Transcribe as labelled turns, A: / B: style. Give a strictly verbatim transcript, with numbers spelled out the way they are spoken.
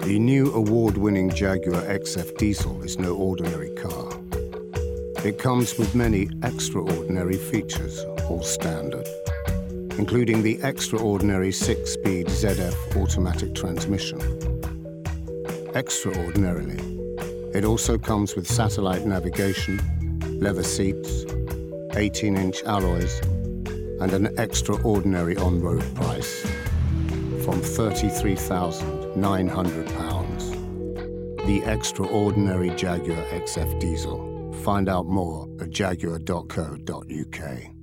A: The new award-winning Jaguar X F Diesel is no ordinary car. It comes with many extraordinary features, all standard, including the extraordinary six-speed Z F automatic transmission. Extraordinarily, it also comes with satellite navigation, leather seats, eighteen-inch alloys, and an extraordinary on-road price from thirty-three thousand nine hundred pounds. The extraordinary Jaguar X F Diesel. Find out more at jaguar dot co dot U K.